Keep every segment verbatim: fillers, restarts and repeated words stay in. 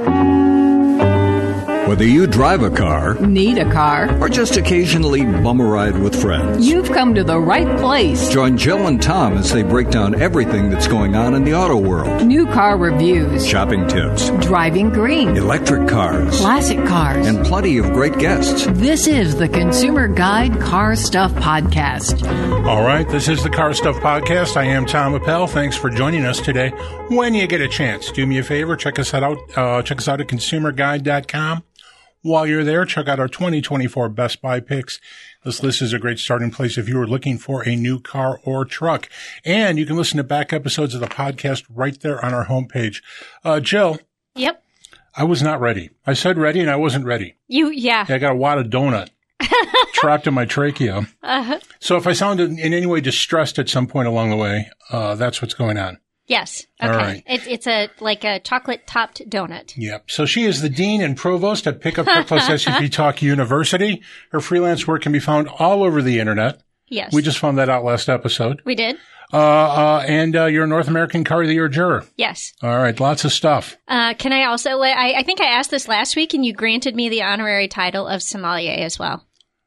Whether you drive a car, need a car, or just occasionally bum a ride with friends, you've come to the right place. Join Jill and Tom as they break down everything that's going on in the auto world. New car reviews, shopping tips, driving green, electric cars, classic cars, and plenty of great guests. This is the Consumer Guide Car Stuff Podcast. All right, this is the Car Stuff Podcast. I am Tom Appel. Thanks for joining us today. When you get a chance, do me a favor, check us out. Uh, check us out at consumer guide dot com. While you're there, check out our twenty twenty-four Best Buy picks. This list is a great starting place if you are looking for a new car or truck. And you can listen to back episodes of the podcast right there on our homepage. Uh, Jill. Yep. I was not ready. I said ready and I wasn't ready. You, yeah. I got a wad of donut trapped in my trachea. Uh-huh. So if I sounded in any way distressed at some point along the way, uh, that's what's going on. Yes. Okay. All right. It, it's a like a chocolate topped donut. Yep. So she is the dean and provost at Pickup Truck Plus S U V Talk University. Her freelance work can be found all over the internet. Yes. We just found that out last episode. We did. Uh, uh, and uh, you're a North American Car of the Year juror. Yes. All right. Lots of stuff. Uh, can I also let, I, I think I asked this last week and you granted me the honorary title of sommelier as well.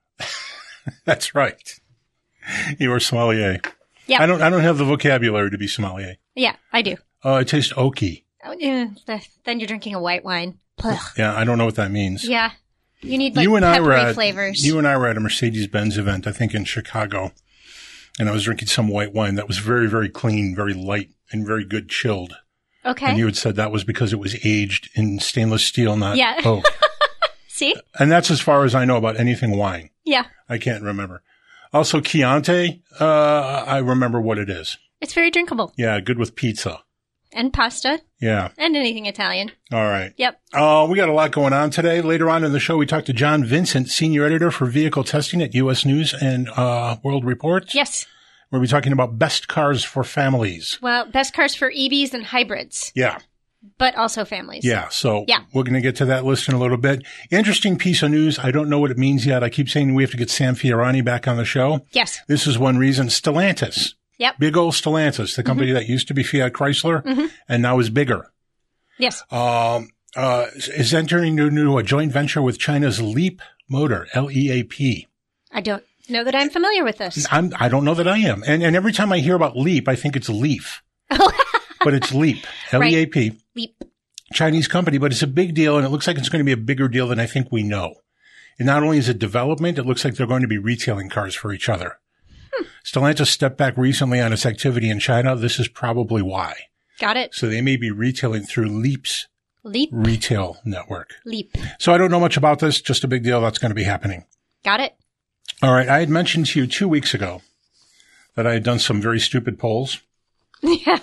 That's right. You are sommelier. Yeah. I don't, I don't have the vocabulary to be sommelier. Yeah, I do. Oh, it tastes oaky. Oh, yeah, the, then you're drinking a white wine. Ugh. Yeah, I don't know what that means. Yeah. You need like you and I were peppery at, flavors. You and I were at a Mercedes-Benz event, I think in Chicago, and I was drinking some white wine that was very, very clean, very light, and very good chilled. Okay. And you had said that was because it was aged in stainless steel, not yeah. oak. See? And that's as far as I know about anything wine. Yeah. I can't remember. Also, Chianti, uh, I remember what it is. It's very drinkable. Yeah, good with pizza. And pasta. Yeah. And anything Italian. All right. Yep. Uh, we got a lot going on today. Later on in the show, we talked to John Vincent, Senior Editor for Vehicle Testing at U S News and uh, World Report. Yes. We'll be talking about best cars for families. Well, best cars for E Vs and hybrids. Yeah. But also families. Yeah. So yeah. We're going to get to that list in a little bit. Interesting piece of news. I don't know what it means yet. I keep saying we have to get Sam Fiorani back on the show. Yes. This is one reason. Stellantis. Yep. Big old Stellantis, the company mm-hmm. that used to be Fiat Chrysler mm-hmm. and now is bigger. Yes. Um, uh, is entering into a joint venture with China's Leap Motor, L E A P. I don't know that I'm familiar with this. I'm, I don't know that I am. And, and every time I hear about Leap, I think it's Leaf. But it's Leap, L E A P. Right. Leap. Chinese company, but it's a big deal, and it looks like it's going to be a bigger deal than I think we know. And not only is it development, it looks like they're going to be retailing cars for each other. Hmm. Stellantis stepped back recently on its activity in China. This is probably why. Got it. So they may be retailing through Leap's Leap retail network. Leap. So I don't know much about this, just a big deal that's going to be happening. Got it. All right. I had mentioned to you two weeks ago that I had done some very stupid polls. Yeah.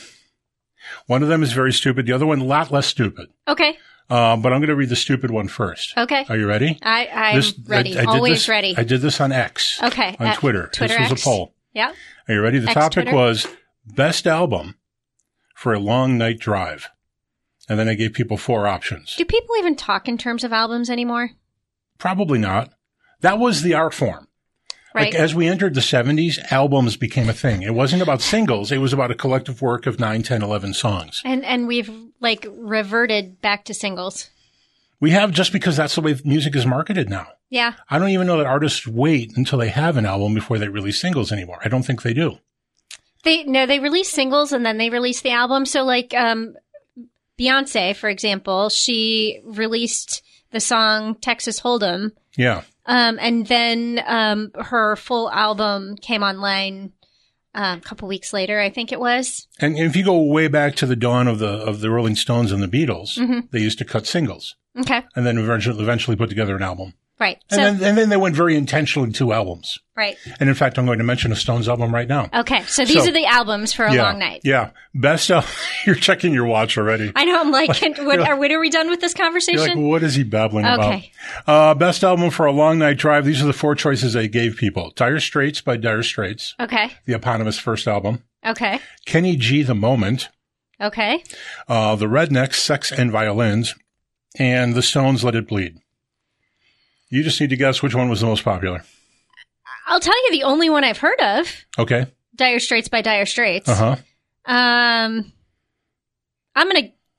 One of them is very stupid. The other one, a lot less stupid. Okay. Uh, but I'm going to read the stupid one first. Okay. Are you ready? I, I'm this, ready. I, I Always this, ready. I did this on X. Okay. On Twitter. Twitter. This was X. a poll. Yeah. Are you ready? The X topic Twitter. was best album for a long night drive. And then I gave people four options. Do people even talk in terms of albums anymore? Probably not. That was the art form. Right. Like as we entered the seventies, albums became a thing. It wasn't about singles. It was about a collective work of nine, ten, eleven songs. And and we've like reverted back to singles. We have, just because that's the way music is marketed now. Yeah. I don't even know that artists wait until they have an album before they release singles anymore. I don't think they do. They no, they release singles and then they release the album. So like um, Beyonce, for example, she released the song Texas Hold'em. Yeah. Um, and then um, her full album came online um, a couple weeks later, I think it was. And if you go way back to the dawn of the of the Rolling Stones and the Beatles, mm-hmm. they used to cut singles. Okay. And then eventually, eventually put together an album. Right. And, so, then, and then they went very intentionally to albums. Right. And in fact, I'm going to mention a Stones album right now. Okay. So these so, are the albums for a yeah, long night. Yeah. Best album. You're checking your watch already. I know. I'm like, like what, like, are, when are we done with this conversation? You're like, what is he babbling okay. about? Uh, best album for a long night drive. These are the four choices I gave people. Dire Straits by Dire Straits. Okay. The eponymous first album. Okay. Kenny G, The Moment. Okay. Uh, the Rednecks, Sex and Violins. And the Stones, Let It Bleed. You just need to guess which one was the most popular. I'll tell you the only one I've heard of. Okay. Dire Straits by Dire Straits. Uh-huh. Um, I'm going to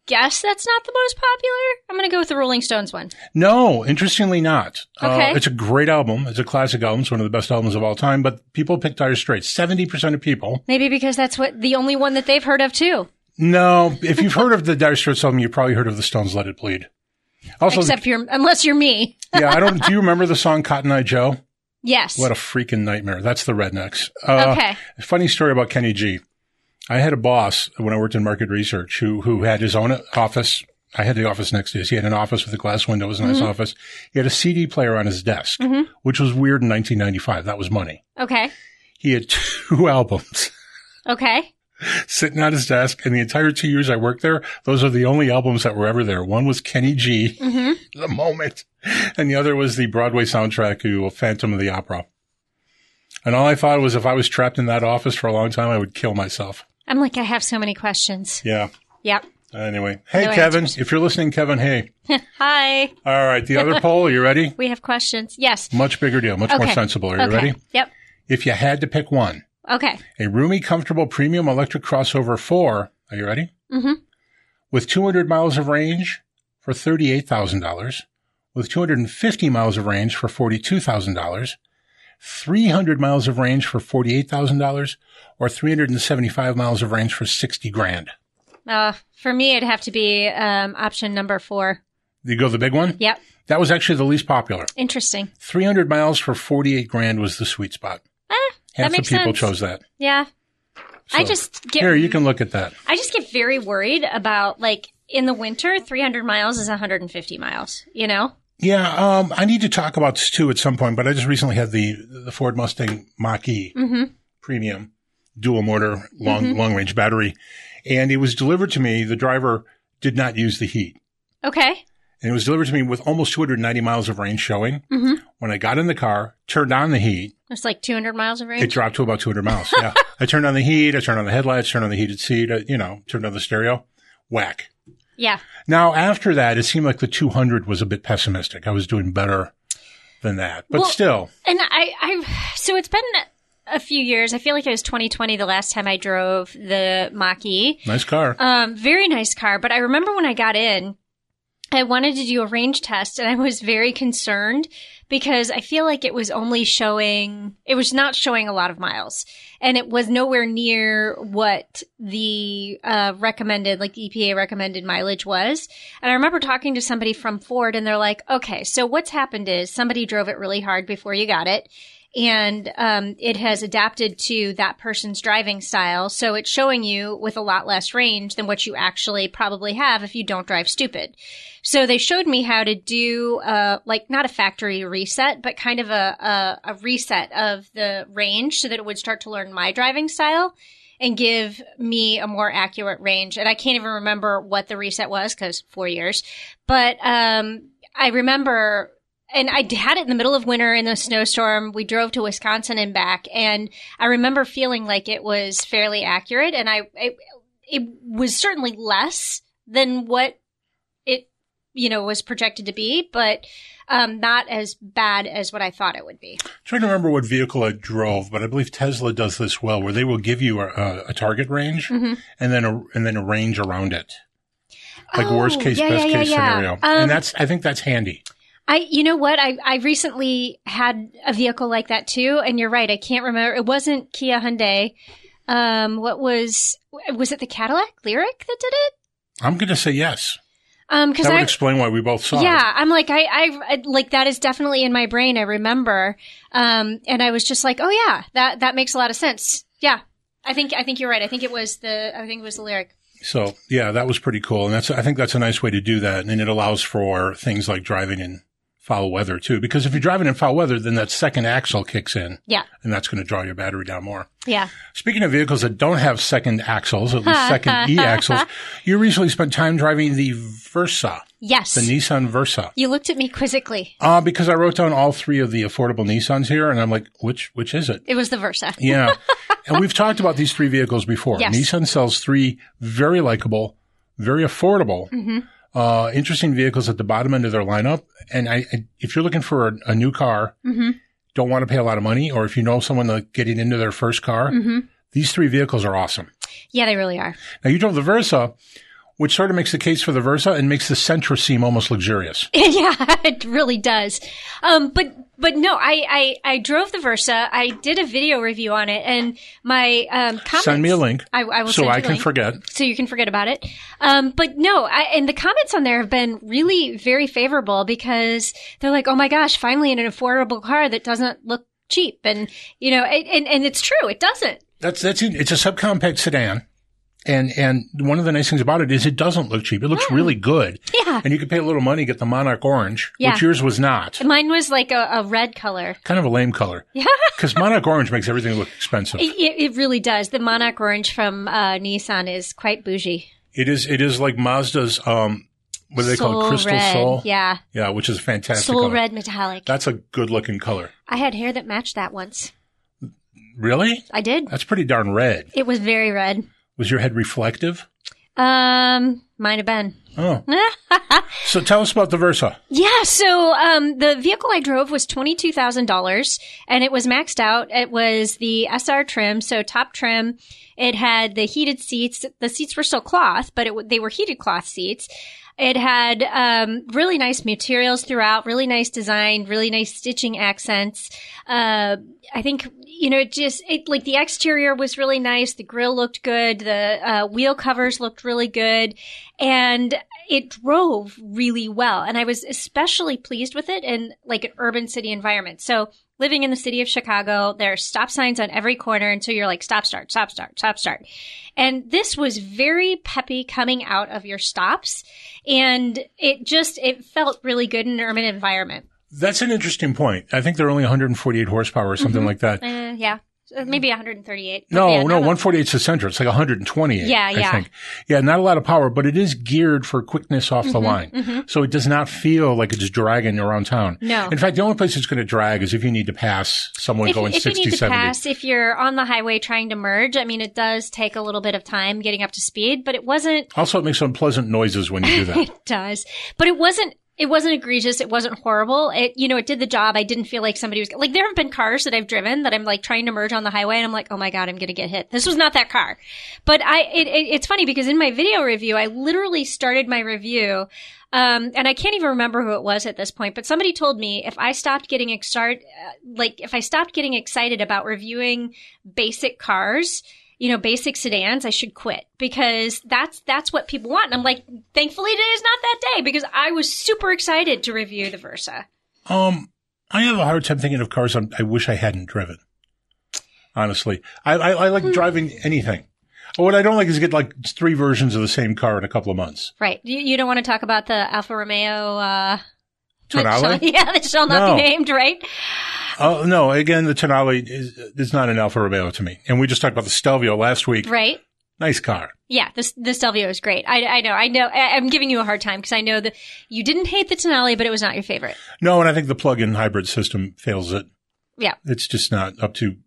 guess that's not the most popular. I'm going to go with the Rolling Stones one. No, interestingly not. Okay. Uh, it's a great album. It's a classic album. It's one of the best albums of all time, but people pick Dire Straits. seventy percent of people. Maybe because that's what the only one that they've heard of too. No, if you've heard of the Dire Straits album, you've probably heard of the Stones' Let It Bleed. Also, Except you're, unless you're me. yeah, I don't, do you remember the song Cotton Eye Joe? Yes. What a freaking nightmare. That's the Rednecks. Uh, Okay. Funny story about Kenny G. I had a boss when I worked in market research who, who had his own office. I had the office next to his. He had an office with a glass window. It was a nice Mm-hmm. office. He had a C D player on his desk, Mm-hmm. which was weird in nineteen ninety-five. That was money. Okay. He had two albums Okay. sitting on his desk, and the entire two years I worked there, those are the only albums that were ever there. One was Kenny G, Mm-hmm. The Moment, and the other was the Broadway soundtrack to Phantom of the Opera. And all I thought was if I was trapped in that office for a long time, I would kill myself. I'm like, I have so many questions. Yeah. Yep. Anyway. Hey, No Kevin. answers. If you're listening, Kevin, hey. Hi. All right. The other poll, are you ready? We have questions. Yes. Much bigger deal. Much more Okay. sensible. Are you Okay. ready? Yep. If you had to pick one, Okay. a roomy, comfortable premium electric crossover four, are you ready? Mm-hmm. With two hundred miles of range for thirty-eight thousand dollars, with two hundred fifty miles of range for forty-two thousand dollars, three hundred miles of range for forty-eight thousand dollars, or three hundred seventy-five miles of range for sixty grand. Uh, for me, it'd have to be um, option number four. You go the big one? Yep. That was actually the least popular. Interesting. three hundred miles for forty-eight grand was the sweet spot. Ah, Half that the makes people sense. chose that. Yeah. I So, just get Here, you can look at that. I just get very worried about, like, in the winter, three hundred miles is one hundred fifty miles, you know? Yeah, um, I need to talk about this too at some point, but I just recently had the the Ford Mustang Mach-E Mm-hmm. Premium dual motor long Mhm. long range battery, and it was delivered to me. The driver did not use the heat, Okay. and it was delivered to me with almost two hundred ninety miles of range showing. Mm-hmm. When I got in the car, turned on the heat, It's like two hundred miles of range. it dropped to about two hundred miles. Yeah, I turned on the heat, I turned on the headlights, turned on the heated seat, uh, you know, turned on the stereo, whack. Yeah. Now, after that, it seemed like the two hundred was a bit pessimistic. I was doing better than that. But Well- still, And I, I, so it's been a few years. I feel like it was twenty twenty the last time I drove the Mach-E. nice car. Um, very nice car. But I remember when I got in, I wanted to do a range test and I was very concerned because I feel like it was only showing, it was not showing a lot of miles and it was nowhere near what the, uh, recommended, like the E P A recommended mileage was. And I remember talking to somebody from Ford and they're like, okay, so what's happened is somebody drove it really hard before you got it. And um, it has adapted to that person's driving style. So it's showing you with a lot less range than what you actually probably have if you don't drive stupid. So they showed me how to do, uh, like not a factory reset, but kind of a, a, a reset of the range so that it would start to learn my driving style and give me a more accurate range. And I can't even remember what the reset was because four years. But um, I remember... And I had it in the middle of winter in a snowstorm. We drove to Wisconsin and back. And I remember feeling like it was fairly accurate. And I, it, it was certainly less than what it, you know, was projected to be, but um, not as bad as what I thought it would be. I'm trying to remember what vehicle I drove, but I believe Tesla does this well, where they will give you a, a target range Mm-hmm. and then a, and then a range around it. Like Oh, worst case, yeah, best yeah, case yeah, yeah. scenario. Um, and that's, I think that's handy. I, you know what? I, I recently had a vehicle like that too. And you're right. I can't remember. It wasn't Kia Hyundai. Um, what was, was it the Cadillac Lyric that did it? I'm going to say yes. Um, cause That would I, explain why we both saw yeah, it. I'm like, I, I, I, like that is definitely in my brain. I remember. Um, and I was just like, oh yeah, that, that makes a lot of sense. Yeah. I think, I think you're right. I think it was the, I think it was the Lyric. So yeah, that was pretty cool. And that's, I think that's a nice way to do that. And it allows for things like driving in foul weather too, because if you're driving in foul weather, then that second axle kicks in. Yeah. And that's going to draw your battery down more. Yeah. Speaking of vehicles that don't have second axles, at least second E axles, you recently spent time driving the Versa, Yes. the Nissan Versa. You looked at me quizzically. Uh, because I wrote down all three of the affordable Nissans here, and I'm like, which which is it? It was the Versa. Yeah. And we've talked about these three vehicles before. Yes. Nissan sells three very likable, very affordable, Mm-hmm. uh, interesting vehicles at the bottom end of their lineup. And I, I if you're looking for a, a new car, Mm-hmm. don't want to pay a lot of money, or if you know someone like getting into their first car, Mm-hmm. these three vehicles are awesome. Yeah, they really are. Now, you drove the Versa. which sort of makes the case for the Versa and makes the Sentra seem almost luxurious. Yeah, it really does. Um, but but no, I, I, I drove the Versa. I did a video review on it, and my um, comments. Send me a link, I, I will so send you I the can link, forget. so you can forget about it. Um, but no, I, and the comments on there have been really very favorable because they're like, "Oh my gosh, finally an affordable car that doesn't look cheap," and you know, and and, and it's true, it doesn't. That's that's it. It's a subcompact sedan. And and one of the nice things about it is it doesn't look cheap. It looks Yeah. really good. Yeah. And you can pay a little money, get the Monarch Orange, Yeah. which yours was not. Mine was like a, a red color. Kind of a lame color. Yeah. Because Monarch Orange makes everything look expensive. It, it, it really does. The Monarch Orange from uh, Nissan is quite bougie. It is it is like Mazda's, um, what do they call it? Soul Crystal red. Soul? Yeah. Yeah, which is a fantastic Soul color. red metallic. That's a good looking color. I had hair that matched that once. Really? I did. That's pretty darn red. It was very red. Was your head reflective? Um, might have been. Oh. So tell us about the Versa. Yeah, so um, the vehicle I drove was twenty-two thousand dollars, and it was maxed out. It was the S R trim, so top trim. It had the heated seats. The seats were still cloth, but it, they were heated cloth seats. It had um, really nice materials throughout, really nice design, really nice stitching accents. Uh, I think, you know, it just, it, like the exterior was really nice. The grille looked good. The uh, wheel covers looked really good. And it drove really well. And I was especially pleased with it in like an urban city environment. So living in the city of Chicago, there are stop signs on every corner. And so you're like, stop, start, stop, start, stop, start. And this was very peppy coming out of your stops. And it just, it felt really good in an urban environment. That's an interesting point. I think they're only one hundred forty-eight horsepower or something Mm-hmm. like that. Uh, yeah. Uh, Maybe one hundred thirty-eight. No, Yeah, no, not a- one forty-eight is the Sentra. It's like one hundred twenty-eight. Yeah, I yeah. think. Yeah, not a lot of power, but it is geared for quickness off the line. So it does not feel like it's dragging you around town. No. In fact, the only place it's going to drag is if you need to pass someone If, going if you sixty, need to seventy. pass, if you're on the highway trying to merge, I mean, it does take a little bit of time getting up to speed, but it wasn't, Also, it makes unpleasant noises when you do that. it does, but it wasn't, it wasn't egregious. It wasn't horrible. It, you know, it did the job. I didn't feel like somebody was, like, there have been cars that I've driven that I'm like trying to merge on the highway and I'm like, oh my God, I'm going to get hit. This was not that car. But I, it, it, it's funny because in my video review, I literally started my review Um, and I can't even remember who it was at this point, but somebody told me if I stopped getting excited, uh, like if I stopped getting excited about reviewing basic cars, you know, basic sedans, I should quit because that's, that's what people want. And I'm like, thankfully today is not that day because I was super excited to review the Versa. Um, I have a hard time thinking of cars I'm, I wish I hadn't driven. Honestly, I, I, I like driving anything. What I don't like is get like three versions of the same car in a couple of months. Right. You, you don't want to talk about the Alfa Romeo, uh, Tonale? yeah, that shall not No. be named, right? Oh, no. Again, the Tonale is, is not an Alfa Romeo to me. And we just talked about the Stelvio last week. Right. Nice car. Yeah, the, the Stelvio is great. I, I know, I know. I, I'm giving you a hard time because I know that you didn't hate the Tonale, but it was not your favorite. No, and I think the plug-in hybrid system fails it. Yeah. It's just not up to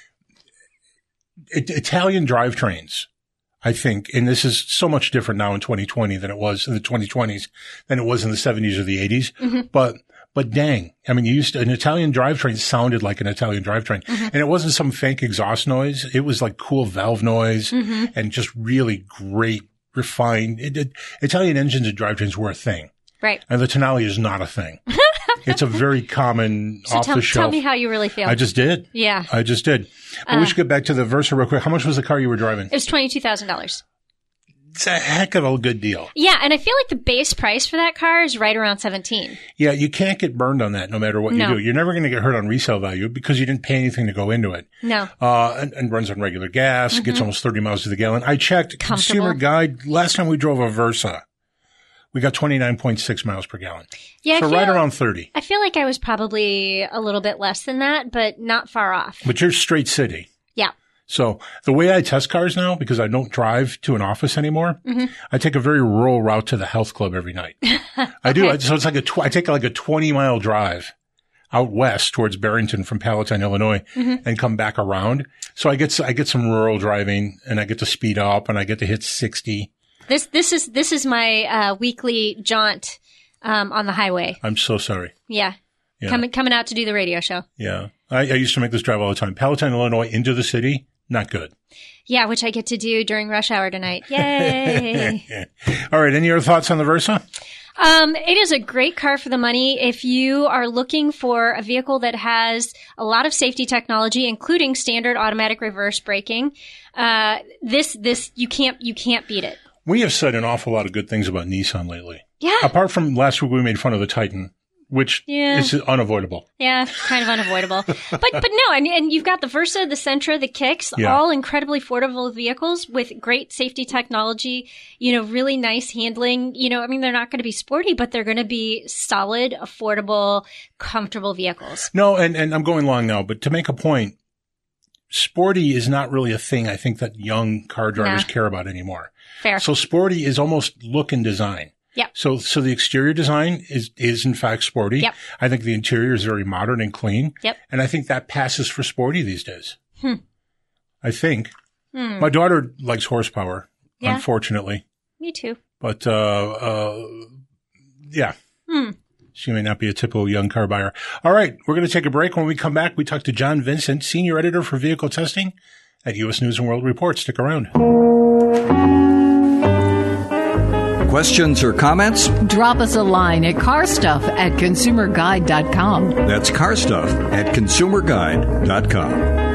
it, Italian drivetrains. I think, and this is so much different now in twenty twenty than it was in the twenty twenties than it was in the seventies or the eighties. Mm-hmm. But, but dang, I mean, you used to, an Italian drivetrain sounded like an Italian drivetrain, mm-hmm. and it wasn't some fake exhaust noise. It was like cool valve noise mm-hmm. and just really great, refined. It, it, Italian engines and drivetrains were a thing. Right. And the Tonale is not a thing. It's a very common so off tell, the shelf. Tell me how you really feel. I just did. Yeah. I just did. But Uh, we should get back to the Versa real quick. How much was the car you were driving? It was twenty-two thousand dollars. It's a heck of a good deal. Yeah, and I feel like the base price for that car is right around seventeen. Yeah, you can't get burned on that no matter what No. you do. You're never going to get hurt on resale value because you didn't pay anything to go into it. No. Uh, and, and runs on regular gas, mm-hmm. gets almost thirty miles to the gallon. I checked Consumer Guide. Last time we drove a Versa, we got twenty-nine point six miles per gallon. Yeah, so I feel, right around thirty. I feel like I was probably a little bit less than that, but not far off. But you're straight city. Yeah. So the way I test cars now, because I don't drive to an office anymore, mm-hmm. I take a very rural route to the health club every night. I do. Okay. So it's like a, tw- I take like a twenty mile drive out west towards Barrington from Palatine, Illinois, mm-hmm. and come back around. So I get, I get some rural driving and I get to speed up and I get to hit sixty. This, this is, this is my, uh, weekly jaunt, um, on the highway. I'm so sorry. Yeah. Yeah. Coming, coming out to do the radio show. Yeah. I, I used to make this drive all the time. Palatine, Illinois into the city, not good. Yeah, which I get to do during rush hour tonight. Yay! All right. Any other thoughts on the Versa? Um, it is a great car for the money if you are looking for a vehicle that has a lot of safety technology, including standard automatic reverse braking. Uh, this, this, you can't, you can't beat it. We have said an awful lot of good things about Nissan lately. Yeah. Apart from last week, we made fun of the Titan, which Yeah. is unavoidable. Yeah, kind of unavoidable. but but no, and, and you've got the Versa, the Sentra, the Kicks, Yeah. all incredibly affordable vehicles with great safety technology, you know, really nice handling. You know, I mean, they're not going to be sporty, but they're going to be solid, affordable, comfortable vehicles. No, and, and I'm going long now, but to make a point, sporty is not really a thing I think that young car drivers Nah. care about anymore. Fair. So sporty is almost look and design. Yep. So, so the exterior design is, is in fact sporty. Yep. I think the interior is very modern and clean. Yep. And I think that passes for sporty these days. Hmm. I think. Hmm. My daughter likes horsepower, Yeah. unfortunately. Me too. But, uh, uh, yeah. Hmm. She may not be a typical young car buyer. All right. We're going to take a break. When we come back, we talk to John Vincent, Senior Editor for Vehicle Testing at U S News and World Report. Stick around. Questions or comments? Drop us a line at carstuff at consumer guide dot com. That's carstuff at consumer guide dot com.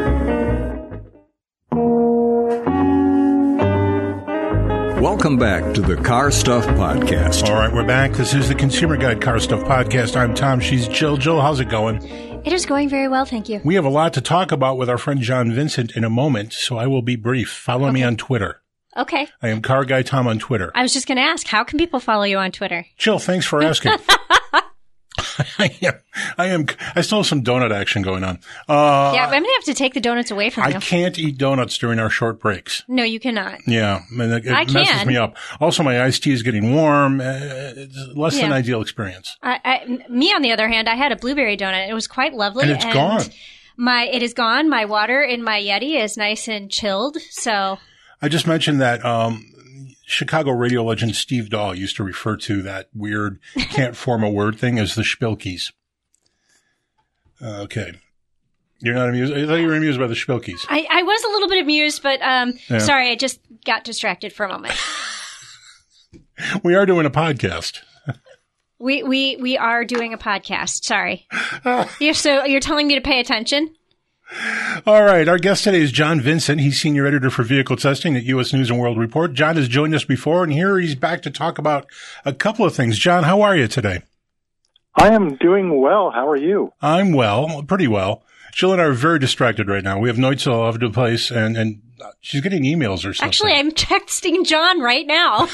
Welcome back to the Car Stuff Podcast. All right, we're back. This is the Consumer Guide Car Stuff Podcast. I'm Tom. She's Jill. Jill, how's it going? It is going very well, thank you. We have a lot to talk about with our friend John Vincent in a moment, so I will be brief. Follow me on Twitter. Okay. I am Car Guy Tom on Twitter. I was just going to ask, how can people follow you on Twitter? Jill, thanks for asking. I am, I am, I still have some donut action going on. Uh, Yeah, I'm going to have to take the donuts away from I you. can't eat donuts during our short breaks. No, you cannot. Yeah, and it, it I messes can. me up. Also, my iced tea is getting warm. Uh, it's less than Yeah. ideal experience. I, I, me, on the other hand, I had a blueberry donut. It was quite lovely. And it's gone. My, it is gone. My water in my Yeti is nice and chilled. So, I just mentioned that um, Chicago radio legend Steve Dahl used to refer to that weird can't form a word thing as the Spilkies. Uh, okay. You're not amused? I thought you were amused by the Spilkies. I, I was a little bit amused, but um, Yeah. sorry, I just got distracted for a moment. We are doing a podcast. We we we are doing a podcast. Sorry. you're, so you're telling me to pay attention? All right. Our guest today is John Vincent. He's Senior Editor for Vehicle Testing at U S News and World Report. John has joined us before, and here he's back to talk about a couple of things. John, how are you today? I am doing well. How are you? I'm well, pretty well. Jill and I are very distracted right now. We have Neutzel all over the place, and, and she's getting emails or something. Actually, I'm texting John right now.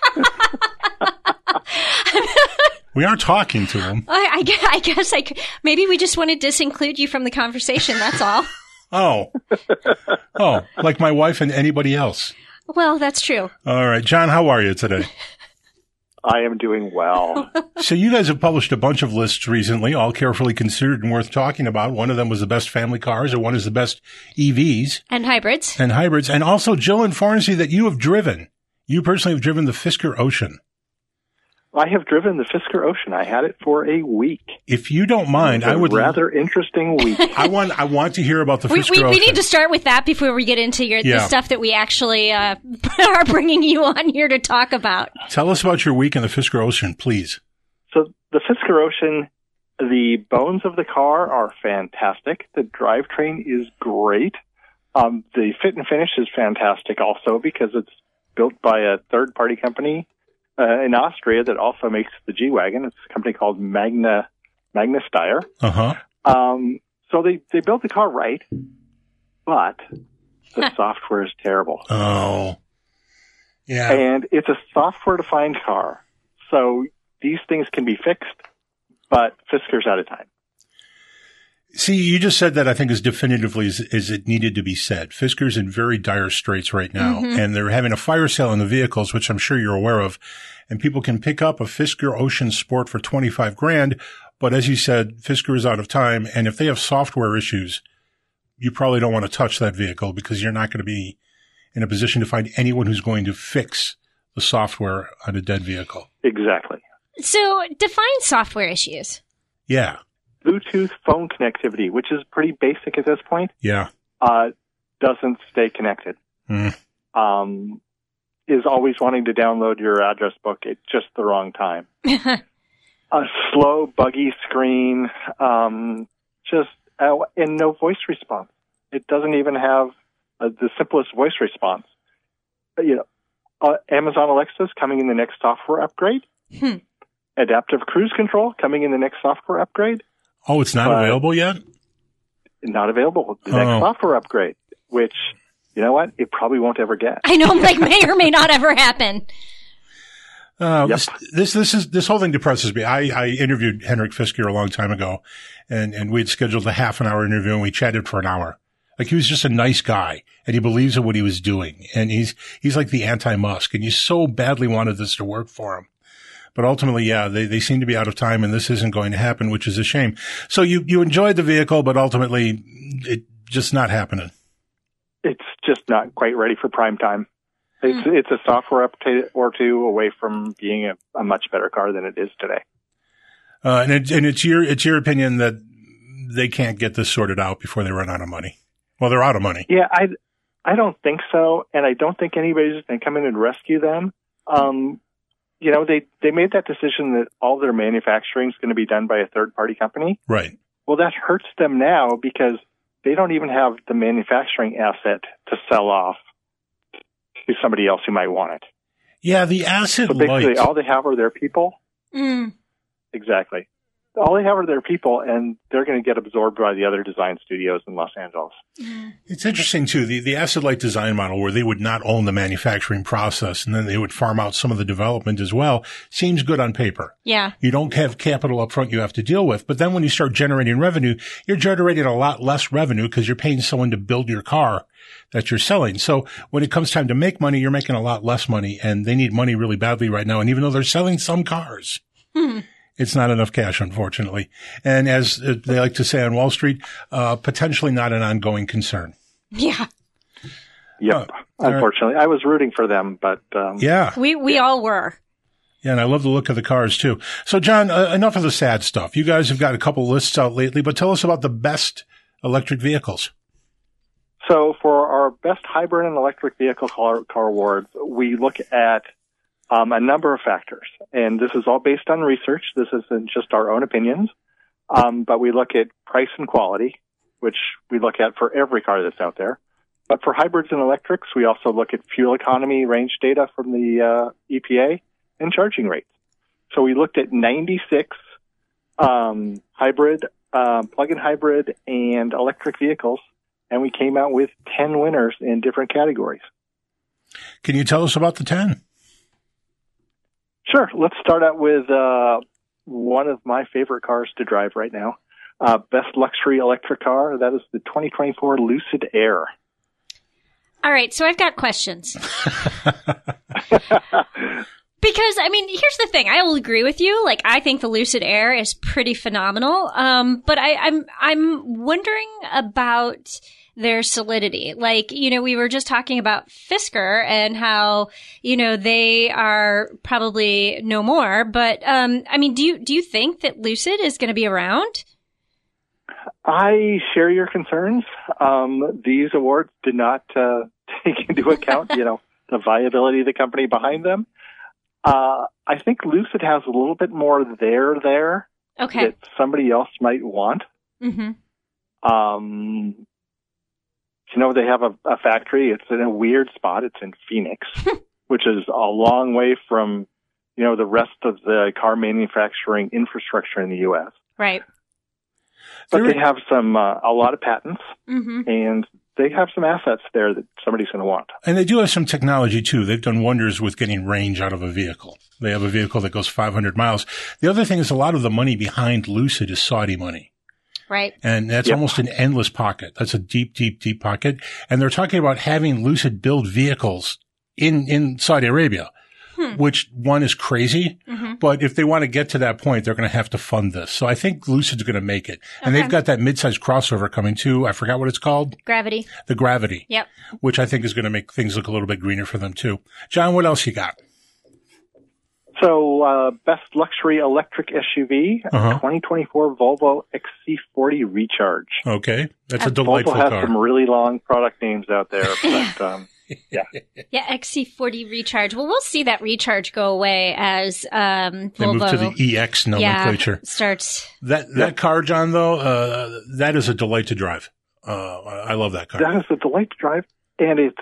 We are talking to him. I, I, gue- I guess I could, maybe we just want to disinclude you from the conversation. That's all. Oh. Oh, like my wife and anybody else. Well, that's true. All right. John, how are you today? I am doing well. So you guys have published a bunch of lists recently, all carefully considered and worth talking about. One of them was the best family cars, and one is the best E Vs And hybrids. and hybrids. And also, Jill informs me that you have driven. You personally have driven the Fisker Ocean. I have driven the Fisker Ocean. I had it for a week. If you don't mind, It was I would a rather interesting week. I want I want to hear about the We, Fisker we, Ocean. we need to start with that before we get into your, Yeah. the stuff that we actually uh, are bringing you on here to talk about. Tell us about your week in the Fisker Ocean, please. So the Fisker Ocean, the bones of the car are fantastic. The drivetrain is great. Um, the fit and finish is fantastic also because it's built by a third-party company uh, in Austria that also makes the G-Wagon. It's a company called Magna Magna Steyr. Uh-huh. Um, so they, they built the car right, but the software is terrible. Oh. Yeah. And it's a software-defined car. So these things can be fixed, but Fisker's out of time. See, you just said that I think as definitively as, as it needed to be said. Fisker's in very dire straits right now, Mm-hmm. and they're having a fire sale in the vehicles, which I'm sure you're aware of. And people can pick up a Fisker Ocean Sport for twenty-five grand. But as you said, Fisker is out of time. And if they have software issues, you probably don't want to touch that vehicle because you're not going to be in a position to find anyone who's going to fix the software on a dead vehicle. Exactly. So define software issues. Yeah. Bluetooth phone connectivity, which is pretty basic at this point. Yeah. Uh, doesn't stay connected. Mm. Um, is always wanting to download your address book at just the wrong time. A slow, buggy screen, um, just uh, and no voice response. It doesn't even have uh, the simplest voice response. You know, uh, Amazon Alexa's coming in the next software upgrade. Hmm. Adaptive Cruise Control coming in the next software upgrade. Oh, it's not But available yet? Not available. The next Oh. software upgrade, which, you know what, it probably won't ever get. I know, like, may or may not ever happen. Uh, Yep. this, this, this is, this whole thing depresses me. I, I interviewed Henrik Fisker a long time ago, and, and we'd scheduled a half an hour interview, and we chatted for an hour. Like, he was just a nice guy, and he believes in what he was doing. And he's, he's like the anti-Musk, and you so badly wanted this to work for him. But ultimately, yeah, they, they seem to be out of time, and this isn't going to happen, which is a shame. So you, you enjoyed the vehicle, but ultimately, it just not happening. It's just not quite ready for prime time. It's it's a software update or two away from being a, a much better car than it is today. Uh, and it, and it's your, it's your opinion that they can't get this sorted out before they run out of money. Well, they're out of money. Yeah, I, I don't think so, and I don't think anybody's going to come in and rescue them. Um, you know, they, they made that decision that all their manufacturing is going to be done by a third-party company. Right. Well, that hurts them now because they don't even have the manufacturing asset to sell off to somebody else who might want it. Yeah, the asset So basically, light. all they have are their people. Mm. Exactly. All they have are their people, and they're going to get absorbed by the other design studios in Los Angeles. It's interesting, too, the, the asset-light design model where they would not own the manufacturing process and then they would farm out some of the development as well seems good on paper. Yeah. You don't have capital up front you have to deal with. But then when you start generating revenue, you're generating a lot less revenue because you're paying someone to build your car that you're selling. So when it comes time to make money, you're making a lot less money, and they need money really badly right now. And even though they're selling some cars, Hmm. it's not enough cash, unfortunately. And as they like to say on Wall Street, uh, potentially not an ongoing concern. Yeah. Yep. Oh, all Unfortunately, I was rooting for them, but um, Yeah. We, we all were. Yeah, and I love the look of the cars, too. So, John, uh, enough of the sad stuff. You guys have got a couple lists out lately, but tell us about the best electric vehicles. So for our best hybrid and electric vehicle car, car awards, we look at um, a number of factors. And this is all based on research. This isn't just our own opinions. Um, but we look at price and quality, which we look at for every car that's out there. But for hybrids and electrics, we also look at fuel economy range data from the uh, E P A and charging rates. So we looked at ninety-six um, hybrid, uh, plug-in hybrid, and electric vehicles, and we came out with ten winners in different categories. Can you tell us about the ten? Sure. Let's start out with uh, one of my favorite cars to drive right now. Uh, best luxury electric car, that is the twenty twenty-four Lucid Air. All right, so I've got questions. Because, I mean, here's the thing. I will agree with you. Like, I think the Lucid Air is pretty phenomenal. Um, but I, I'm, I'm wondering about their solidity. Like, you know, we were just talking about Fisker and how, you know, they are probably no more. But, um, I mean, do you, do you think that Lucid is going to be around? I share your concerns. Um, these awards did not uh, take into account, you know, the viability of the company behind them. Uh, I think Lucid has a little bit more there there Okay. that somebody else might want. Mm-hmm. Um, you know, they have a, a factory. It's in a weird spot. It's in Phoenix, which is a long way from, you know, the rest of the car manufacturing infrastructure in the U S. Right. But There- they have some, uh, a lot of patents, Mm-hmm. and they have some assets there that somebody's going to want. And they do have some technology, too. They've done wonders with getting range out of a vehicle. They have a vehicle that goes five hundred miles. The other thing is a lot of the money behind Lucid is Saudi money. Right. And that's Yep. almost an endless pocket. That's a deep, deep, deep pocket. And they're talking about having Lucid build vehicles in, in Saudi Arabia, Hmm. which one is crazy. Mm-hmm. But if they want to get to that point, they're going to have to fund this. So I think Lucid's going to make it. And Okay. they've got that mid-sized crossover coming too. I forgot what it's called. Gravity. The Gravity. Yep. Which I think is going to make things look a little bit greener for them too. John, what else you got? So, uh, best luxury electric S U V, Uh-huh. twenty twenty-four Volvo X C forty Recharge. Okay. That's a Volvo delightful has car. some really long product names out there, but um, yeah. Yeah, X C forty Recharge. Well, we'll see that Recharge go away as um, They Volvo moved to the E X nomenclature. yeah, starts. That that car, John, though, uh, that is a delight to drive. Uh, I love that car. That is a delight to drive, and it's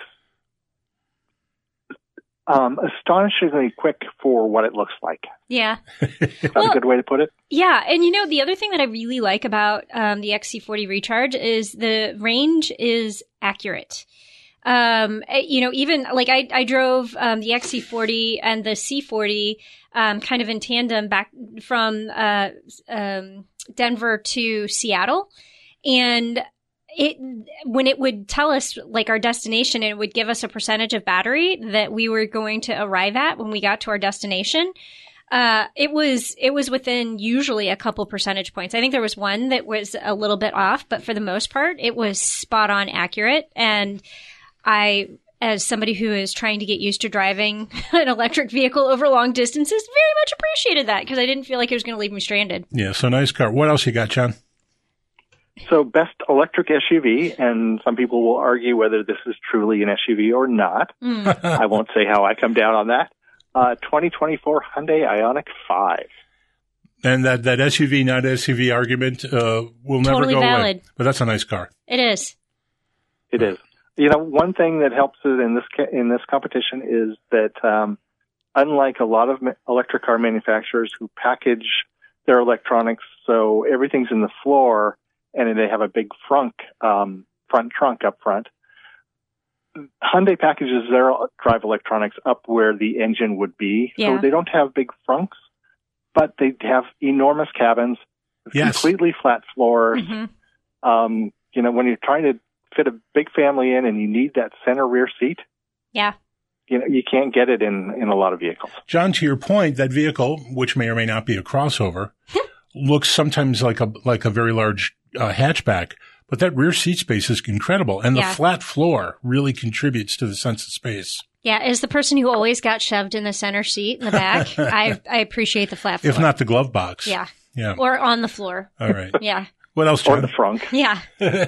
um, astonishingly quick for what it looks like. Yeah. Is that Well- a good way to put it? Yeah, and you know, the other thing that I really like about um, the X C forty Recharge is the range is accurate. Um, eh, you know, even like I, I drove um, the X C forty and the C forty um, kind of in tandem back from uh, um, Denver to Seattle, and it when it would tell us like our destination, it would give us a percentage of battery that we were going to arrive at when we got to our destination. Uh, it was, it was within usually a couple percentage points. I think there was one that was a little bit off, but for the most part, it was spot on accurate. And I, as somebody who is trying to get used to driving an electric vehicle over long distances, very much appreciated that because I didn't feel like it was going to leave me stranded. Yeah, so nice car. What else you got, John? So, best electric S U V, and some people will argue whether this is truly an S U V or not. Mm. I won't say how I come down on that. Uh, twenty twenty-four Hyundai Ioniq five. And that, that S U V, not S U V argument uh, will never Totally go away. valid. But that's a nice car. It is. It is. You know, one thing that helps it in this ca- in this competition is that um, unlike a lot of ma- electric car manufacturers who package their electronics so everything's in the floor and they have a big frunk, um, front trunk up front, Hyundai packages their drive electronics up where the engine would be. Yeah. So they don't have big frunks, but they have enormous cabins, Yes. completely flat floors. Mm-hmm. Um, you know, when you're trying to fit a big family in and you need that center rear seat, Yeah. you know, you can't get it in, in a lot of vehicles. John, to your point, that vehicle, which may or may not be a crossover, looks sometimes like a like a very large uh, hatchback, but that rear seat space is incredible. And the Yeah. flat floor really contributes to the sense of space. Yeah. As the person who always got shoved in the center seat in the back, I, I appreciate the flat floor. If not the glove box. Yeah. Yeah. Or on the floor. All right. Yeah. What else, Or John? the frunk. Yeah.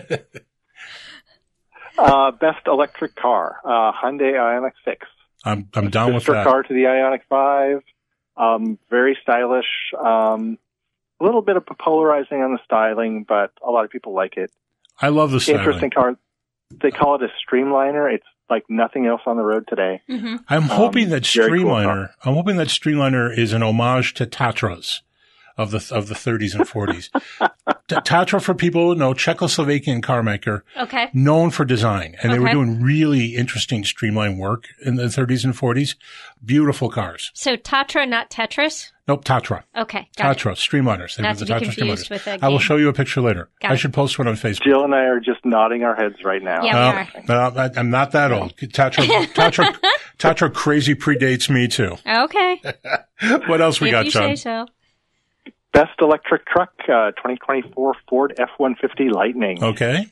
Uh, best electric car, uh, Hyundai Ioniq six. I'm I'm down with Sister that. car to the Ioniq five. Um, very stylish. Um, a little bit of polarizing on the styling, but a lot of people like it. I love the styling. Interesting car. They call it a Streamliner. It's like nothing else on the road today. Mm-hmm. I'm hoping Um, that very cool Streamliner. car. I'm hoping that Streamliner is an homage to Tatras of the of the thirties and forties. T- Tatra, for people who know, Czechoslovakian car maker, Okay. known for design, and they were Okay. doing really interesting streamline work in the thirties and forties. Beautiful cars. So Tatra, not Tetris? Nope, Tatra. Okay. Got Tatra, Streamliners. They Not were the to be Tatra confused Streamliners. with a I will game. show you a picture later. Got I it. should post one on Facebook. Jill and I are just nodding our heads right now. Yeah. we Well, are. uh, I- I'm not that old. Tatra, Tatra, Tatra crazy predates me too. it. Okay. What else we if got, you John? say so. Best electric truck, uh, twenty twenty-four Ford F one fifty Lightning. Okay.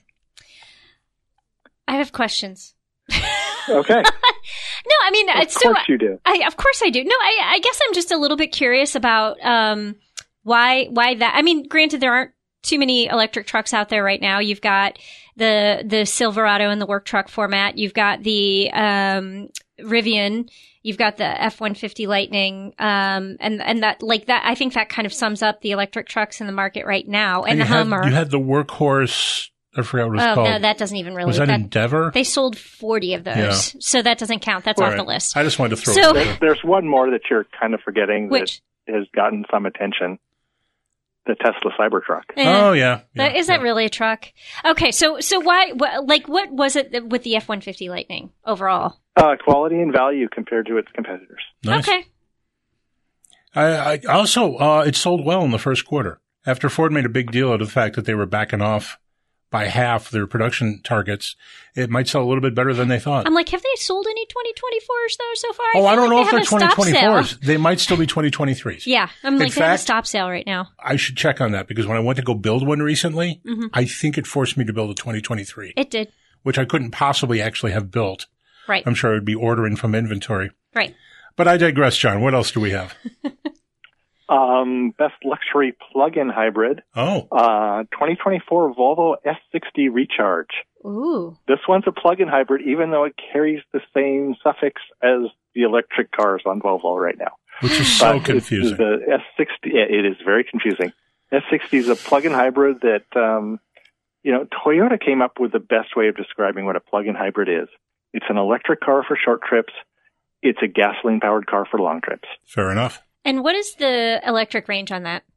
I have questions. Okay. No, I mean, Of it's so. course you do. I, of course I do. No, I, I guess I'm just a little bit curious about um, why why that. I mean, granted, there aren't too many electric trucks out there right now. You've got the the Silverado in the work truck format. You've got the um, Rivian. You've got the F one fifty Lightning, um, and and that like that. I think that kind of sums up the electric trucks in the market right now, and, you the had, Hummer. You had the Workhorse. I forgot what it was oh called. no, that doesn't even really. was that, that- Endeavor? They sold forty of those, Yeah. so that doesn't count. That's All off right. the list. I just wanted to throw So- it there. There's, there's one more that you're kind of forgetting Which? that has gotten some attention. The Tesla Cybertruck. Eh. Oh, yeah. yeah That- Is that yeah. really a truck? Okay, so so why, what, like, what was it that- with the F one fifty Lightning overall? Uh, quality and value compared to its competitors. Nice. Okay, I, I also, uh, it sold well in the first quarter. After Ford made a big deal out of the fact that they were backing off by half their production targets, it might sell a little bit better than they thought. I'm like, have they sold any twenty twenty-fours though so far? oh, I feel don't like know if they they're have a stop twenty sale. twenty-fours. They might still be twenty twenty-threes. Yeah, I'm In like, they have a fact- stop sale right now. I should check on that because when I went to go build one recently, Mm-hmm. I think it forced me to build a twenty twenty-three, It did. which I couldn't possibly actually have built. Right, I'm sure I would be ordering from inventory. right. But I digress, John. What else do we have? Um, best luxury plug-in hybrid. Oh. Uh, twenty twenty-four Volvo S sixty Recharge. Ooh. This one's a plug-in hybrid, even though it carries the same suffix as the electric cars on Volvo right now. Which is so But confusing. The S sixty, it is very confusing. S sixty is a plug-in hybrid that, um, you know, Toyota came up with the best way of describing what a plug-in hybrid is. It's an electric car for short trips. It's a gasoline-powered car for long trips. Fair enough. And what is the electric range on that?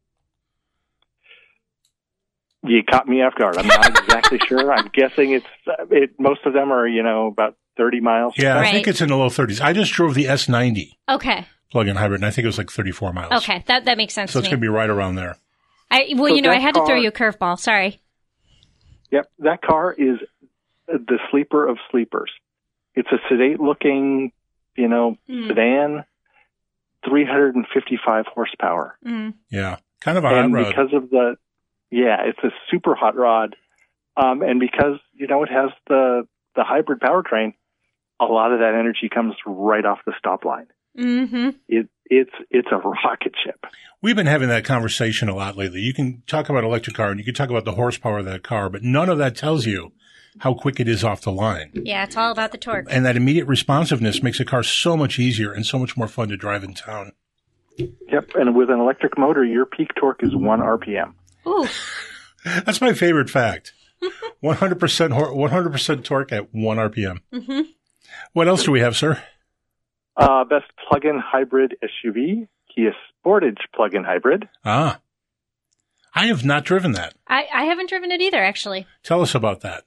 You caught me off guard. I'm not exactly sure. I'm guessing it's uh, it. Most of them are, you know, about thirty miles. Yeah, Right. I think it's in the low thirties. I just drove the S ninety Okay. plug-in hybrid, and I think it was like thirty-four miles. Okay. That that makes sense So to it's me. going to be right around there. I, well, So you know, I that had to throw car- you a curveball. Sorry. Yep, that car is the sleeper of sleepers. It's a sedate-looking, you know, Mm. sedan, three hundred fifty-five horsepower. Mm. Yeah. Kind of a hot And rod. because of the, yeah, it's a super hot rod. Um, and because, you know, it has the, the hybrid powertrain, a lot of that energy comes right off the stop line. Mm-hmm. It, it's, it's a rocket ship. We've been having that conversation a lot lately. You can talk about electric car and you can talk about the horsepower of that car, but none of that tells you how quick it is off the line. Yeah, it's all about the torque. And that immediate responsiveness makes a car so much easier and so much more fun to drive in town. Yep. And with an electric motor, your peak torque is one R P M. Ooh. That's my favorite fact. one hundred percent hor- one hundred percent torque at one R P M. Mm-hmm. What else do we have, sir? Uh, best plug-in hybrid S U V, Kia Sportage plug-in hybrid. Ah. I have not driven that. I, I haven't driven it either, actually. Tell us about that.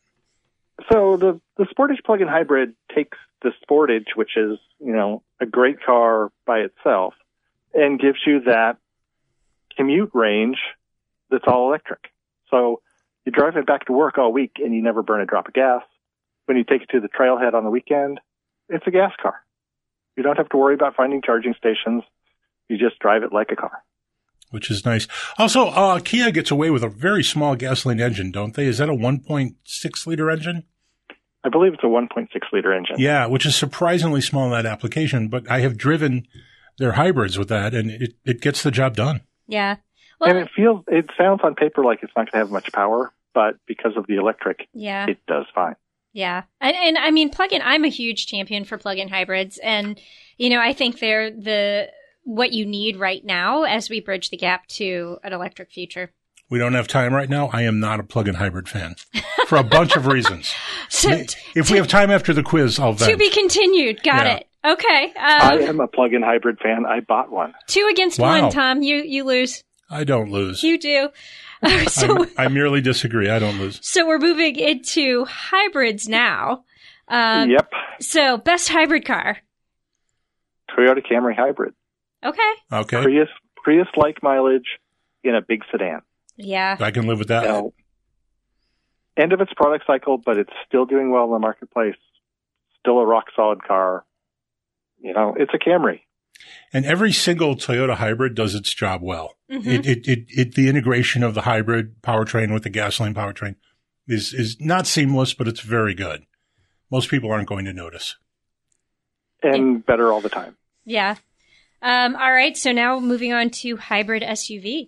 So the, the Sportage plug-in hybrid takes the Sportage, which is, you know, a great car by itself, and gives you that commute range that's all electric. So you drive it back to work all week and you never burn a drop of gas. When you take it to the trailhead on the weekend, it's a gas car. You don't have to worry about finding charging stations. You just drive it like a car. Which is nice. Also, uh, Kia gets away with a very small gasoline engine, don't they? Is that a one point six liter engine? I believe it's a one point six liter engine. Yeah, which is surprisingly small in that application, but I have driven their hybrids with that, and it, it gets the job done. Yeah. Well, And it feels, it sounds on paper like it's not going to have much power, but because of the electric, yeah. it does fine. Yeah. And, and I mean, plug-in, I'm a huge champion for plug-in hybrids. And, you know, I think they're the, what you need right now as we bridge the gap to an electric future. We don't have time right now. I am not a plug-in hybrid fan for a bunch of reasons. So, If we have time after the quiz, I'll vent. to be continued. Got Yeah. it. Okay. I Um, am a plug-in hybrid fan. I bought one. two against Wow. one, Tom. You, you lose. I don't lose. You do. so, I'm- I merely disagree. I don't lose. so we're moving into hybrids now. Um, Yep. So best hybrid car. Toyota Camry hybrid. Okay. Okay. Prius, Prius-like mileage in a big sedan. Yeah. I can live with that. Now, end of its product cycle, but it's still doing well in the marketplace. Still a rock-solid car. You know, it's a Camry. And every single Toyota hybrid does its job well. Mhm. It, it, it, it, the integration of the hybrid powertrain with the gasoline powertrain is, is not seamless, but it's very good. Most people aren't going to notice. And better all the time. Yeah. Um, all right. So now moving on to hybrid S U V.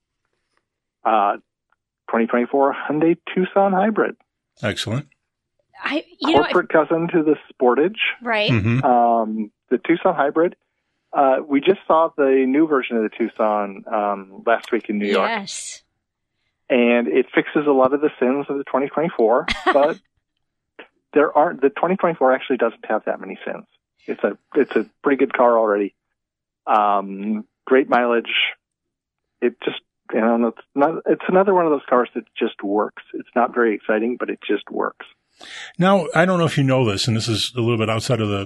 Uh, twenty twenty-four Hyundai Tucson hybrid. Excellent. I, you know, Corporate cousin to the Sportage. I- right. Mm-hmm. Um, the Tucson hybrid. Uh, we just saw the new version of the Tucson um, last week in New York. Yes. And it fixes a lot of the sins of the twenty twenty-four, but there aren't. The twenty twenty-four actually doesn't have that many sins. It's a it's a pretty good car already. Um, great mileage. It just you know it's not. It's another one of those cars that just works. It's not very exciting, but it just works. Now, I don't know if you know this, and this is a little bit outside of the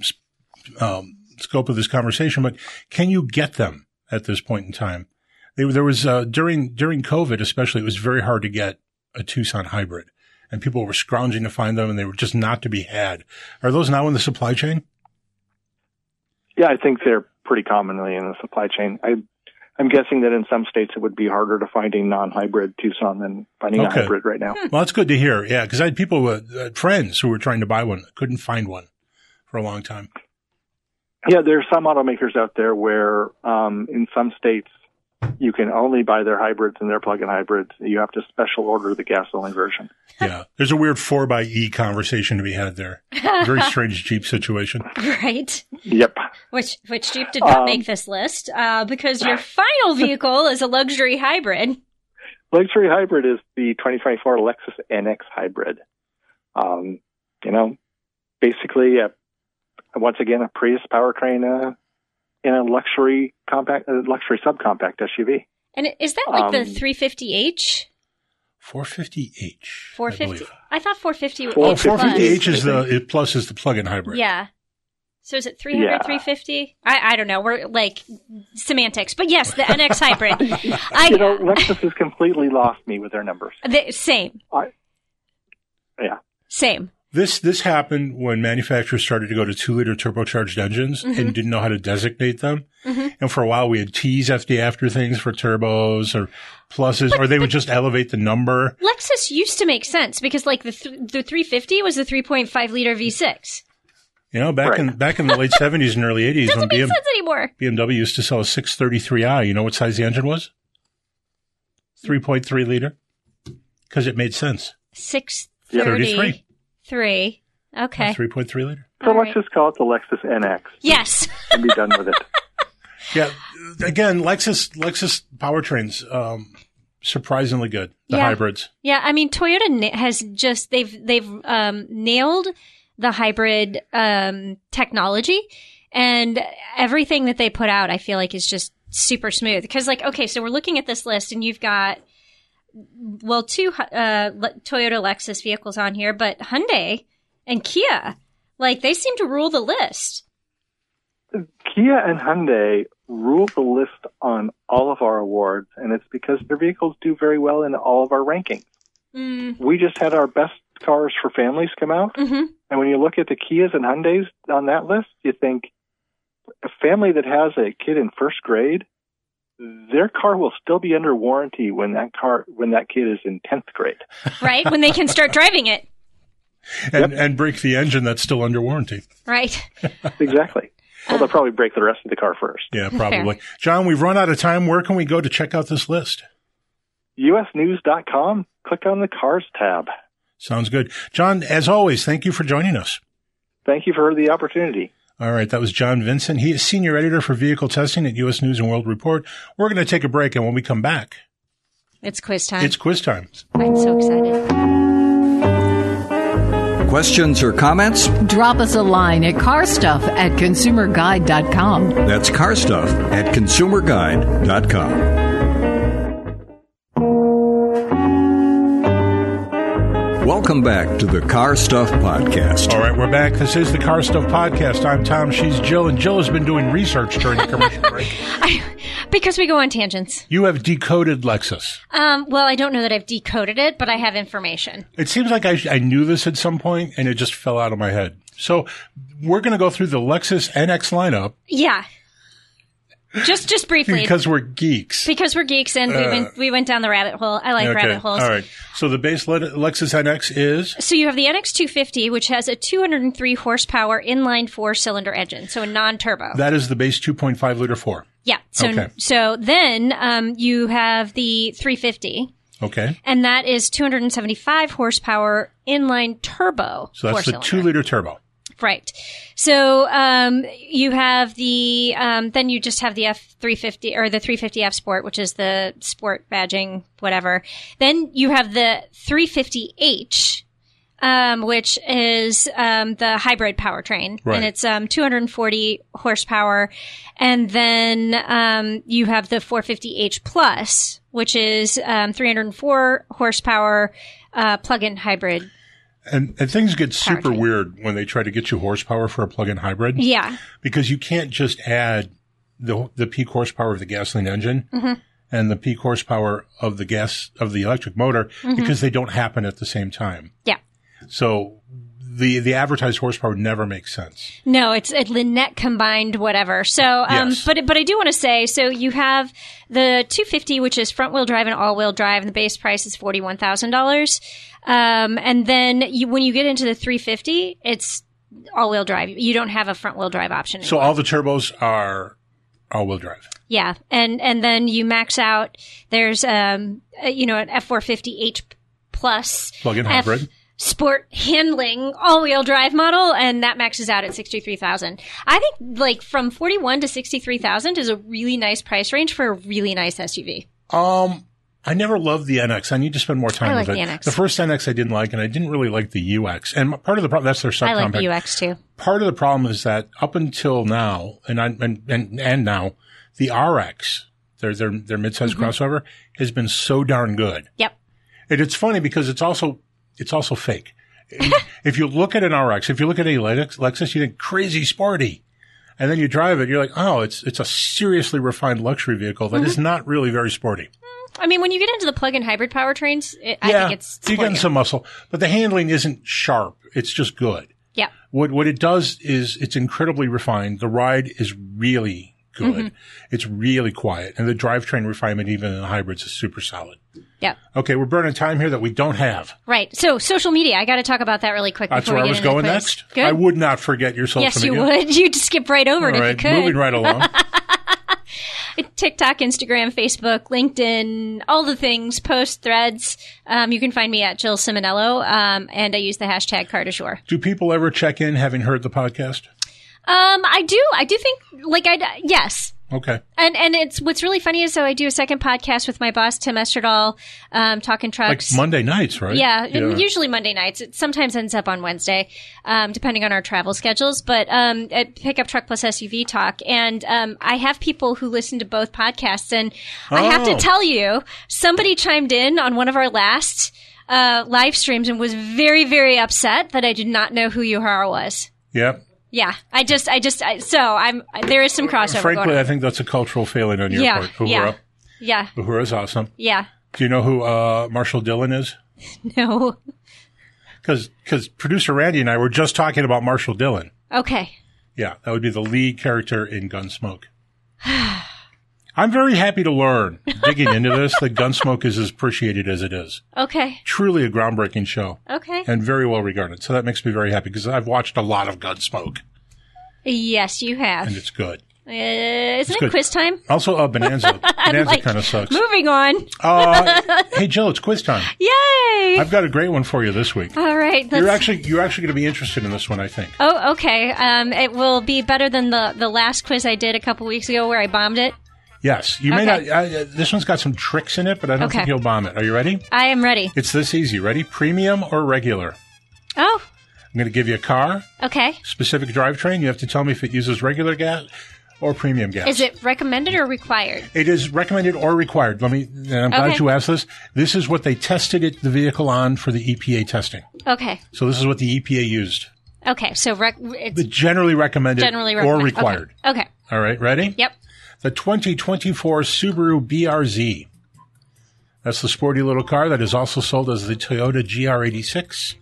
um, scope of this conversation, but can you get them at this point in time? They, there was uh, during during COVID, especially, it was very hard to get a Tucson hybrid, and people were scrounging to find them, and they were just not to be had. Are those now in the supply chain? Yeah, I think they're pretty commonly in the supply chain. I, I'm guessing that in some states it would be harder to find a non-hybrid Tucson than finding Okay. a hybrid right now. Well, that's good to hear. Yeah, because I had people, uh, uh, friends who were trying to buy one, couldn't find one for a long time. Yeah, there are some automakers out there where um, in some states you can only buy their hybrids and their plug-in hybrids. You have to special order the gasoline version. Yeah, there's a weird four by E conversation to be had there. Very strange Jeep situation. Right. Yep. Which which Jeep did not Um, make this list uh, because your final vehicle is a luxury hybrid. Luxury hybrid is the twenty twenty-four Lexus N X hybrid. Um, you know, basically, a, once again, a Prius powertrain uh, in a luxury compact, uh, luxury subcompact S U V. And is that like the Um, three fifty H? four fifty H. four I fifty? believe. I, thought four fifty was four Oh, four fifty H Plus. is the it, plus is the plug-in hybrid. Yeah. So is it three hundred, Yeah. three fifty? I, I don't know. We're like semantics. But yes, the N X hybrid. I, You know, Lexus has completely lost me with their numbers. the, same. I, yeah. Same. This this happened when manufacturers started to go to two-liter turbocharged engines Mm-hmm. and didn't know how to designate them. And for a while, we had T's after after things for turbos or pluses, or they would just elevate the number. Lexus used to make sense because like the th- the three fifty was the three point five liter V six. You know, back in Right. back in the late seventies and early eighties, when Doesn't make B M, sense anymore. B M W used to sell a six thirty-three i, you know what size the engine was? three point three liter. Because it made sense. six thirty-three. thirty-three. Okay. three point three liter. So All let's right. just call it the Lexus N X Yes. and be done with it. Yeah. Again, Lexus Lexus powertrains, um, surprisingly good. The Yeah. hybrids. Yeah, I mean Toyota na- has just they've they've um, nailed the hybrid um, technology, and everything that they put out, I feel like, is just super smooth. Because like, okay, so we're looking at this list, and you've got well two uh, Le- Toyota Lexus vehicles on here, but Hyundai and Kia, like they seem to rule the list. Kia and Hyundai rule the list on all of our awards, and it's because their vehicles do very well in all of our rankings. Mm, We just had our best cars for families come out, hmm and when you look at the Kias and Hyundais on that list, you think a family that has a kid in first grade, their car will still be under warranty when that car when that kid is in tenth grade. Right when they can start driving it. And, and break the engine that's still under warranty. Right. Exactly. Well, they'll probably break the rest of the car first. Yeah, probably. John, we've run out of time. Where can we go to check out this list? U S news dot com. Click on the Cars tab. Sounds good. John, as always, thank you for joining us. Thank you for the opportunity. All right, that was John Vincent. He is Senior Editor for Vehicle Testing at U S News and World Report. We're going to take a break, and when we come back, It's quiz time. it's quiz time. I'm so excited. Questions or comments? Drop us a line at carstuff at consumer guide dot com. That's carstuff at consumer guide dot com. Welcome back to the Car Stuff Podcast. All right, we're back. This is the Car Stuff Podcast. I'm Tom. She's Jill, and Jill has been doing research during the commercial break. I, because we go on tangents. You have decoded Lexus. Um, well, I don't know that I've decoded it, but I have information. It seems like I, I knew this at some point, and it just fell out of my head. So we're going to go through the Lexus N X lineup Yeah. Just just briefly. because we're geeks. Because we're geeks and we went, we went down the rabbit hole. I like rabbit holes. All right. So the base Le- Lexus N X is So you have the N X two fifty, which has a two hundred three horsepower inline four-cylinder engine, so a non-turbo. that is the base two point five liter four. yeah. So Okay. so then um, you have the three fifty, Okay. and that is two hundred seventy-five horsepower inline turbo. So that's the four-cylinder. two liter turbo. Right. So um, you have the um, then you just have the F three fifty or the three fifty F Sport, which is the sport badging, whatever. Then you have the three fifty H, um, which is um, the hybrid powertrain, Right. and it's um, two hundred forty horsepower. And then um, you have the four fifty H Plus, which is um, three hundred four horsepower uh, plug-in hybrid. And, and things get super Powertrain. weird when they try to get you horsepower for a plug-in hybrid. Yeah. Because you can't just add the the peak horsepower of the gasoline engine Mm-hmm. and the peak horsepower of the gas of the electric motor because they don't happen at the same time. Yeah. So the the advertised horsepower never makes sense. No, it's a Lynette combined whatever. So, um, Yes. but but I do want to say, so you have the two fifty, which is front wheel drive and all wheel drive, and the base price is forty one thousand dollars. Um, and then you, when you get into the three fifty, it's all-wheel drive. You don't have a front-wheel drive option anymore. So all the turbos are all-wheel drive. Yeah, and and then you max out. There's um uh, you know an F four fifty H plus Plug-in F hybrid. Sport handling all-wheel drive model, and that maxes out at sixty-three thousand. I think like from forty-one to sixty-three thousand is a really nice price range for a really nice S U V. Um, I never loved the N X. I need to spend more time I like with it. the N X. The first N X I didn't like, and I didn't really like the U X. And part of the problem, that's their subcompact. I like the U X too. Part of the problem is that up until now, and I, and, and and now, the R X, their their their midsize Mm-hmm. crossover, has been so darn good. Yep. And it's funny because it's also it's also fake. If you look at an R X, if you look at a Lex- Lexus, you think crazy sporty, and then you drive it, you're like, oh, it's it's a seriously refined luxury vehicle that Mm-hmm. is not really very sporty. I mean, when you get into the plug-in hybrid powertrains, it, I yeah, think it's you're getting sportier. some muscle, but the handling isn't sharp. It's just good. Yeah. What what it does is it's incredibly refined. The ride is really good. Mm-hmm. It's really quiet, and the drivetrain refinement, even in the hybrids, is super solid. Yep. Okay, we're burning time here that we don't have. Right. So social media, I got to talk about that really quick. That's before where we I get was into the going quiz. next. Good. I would not forget your social Yes, you media. would. You'd skip right over it All if right, you could. moving right along. TikTok, Instagram, Facebook, LinkedIn, all the things, post threads. Um, you can find me at Jill Simonello, um, and I use the hashtag Car du Jour. Do people ever check in having heard the podcast? Um, I do. I do think, like, I yes. Okay. And and it's what's really funny is so I do a second podcast with my boss Tim Esterdahl, um, talking Like trucks. Monday nights, right? Yeah, and usually Monday nights. It sometimes ends up on Wednesday, um, depending on our travel schedules. But um, at Pickup Truck Plus S U V Talk, and um, I have people who listen to both podcasts, and I have to Oh. tell you, somebody chimed in on one of our last uh, live streams and was very, very upset that I did not know who Uhura was. Yep. Yeah, I just, I just, I, so I'm. There is some crossover. going Frankly, on. I think that's a cultural failing on your yeah, part. Uhura. yeah, yeah, Uhura's awesome. yeah. Do you know who uh, Marshall Dillon is? No. Because producer Randy and I were just talking about Marshall Dillon. Okay. Yeah, that would be the lead character in Gunsmoke. I'm very happy to learn, digging into this, that Gunsmoke is as appreciated as it is. Okay. Truly a groundbreaking show. Okay. And very well regarded. So that makes me very happy because I've watched a lot of Gunsmoke, Yes, you have. and it's good. Uh, isn't it good. quiz time? Also, uh, Bonanza. Bonanza like, kind of sucks. Moving on. Uh, hey, Jill, it's quiz time. Yay! I've got a great one for you this week. All right. You're let's- actually you're actually going to be interested in this one, I think. Oh, okay. Um, it will be better than the, the last quiz I did a couple weeks ago where I bombed it. Yes, you may Okay. not. Uh, this one's got some tricks in it, but I don't Okay. think you'll bomb it. Are you ready? I am ready. It's this easy. Ready? Premium or regular? Oh, I'm going to give you a car, okay. specific drivetrain. You have to tell me if it uses regular gas or premium gas. Is it recommended or required? It is recommended or required. Let me. And I'm glad Okay. you asked this. This is what they tested it, the vehicle on for the E P A testing. Okay. So this is what the E P A used. Okay. So rec- it's The generally recommended generally or recommended. required. Okay. okay. All right, ready? Yep. The twenty twenty-four Subaru B R Z. That's the sporty little car that is also sold as the Toyota G R eighty-six.